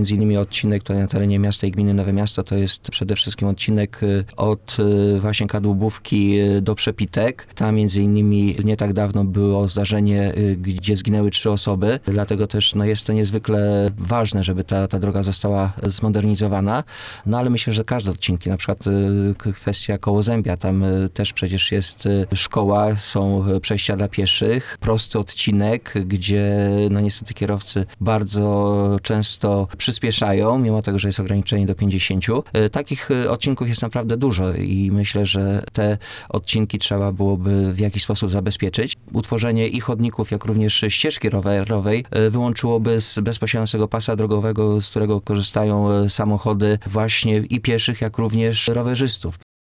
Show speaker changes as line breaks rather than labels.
między innymi odcinek tutaj na terenie miasta i gminy Nowe Miasto, to jest przede wszystkim odcinek od właśnie Kadłubówki do Przepitek. Tam między innymi nie tak dawno było zdarzenie, gdzie zginęły 3 osoby, dlatego też jest to niezwykle ważne, żeby ta droga została zmodernizowana. No ale myślę, że każde odcinki, na przykład kwestia Kołozębia, tam też przecież jest szkoła, są przejścia dla pieszych, prosty odcinek, gdzie niestety kierowcy bardzo często przyspieszają, mimo tego, że jest ograniczenie do 50. Takich odcinków jest naprawdę dużo i myślę, że te odcinki trzeba byłoby w jakiś sposób zabezpieczyć. Utworzenie i chodników, jak również ścieżki rowerowej wyłączyłoby z bezpośredniego pasa drogowego, z którego korzystają samochody właśnie i pieszych, jak również rowerzystów.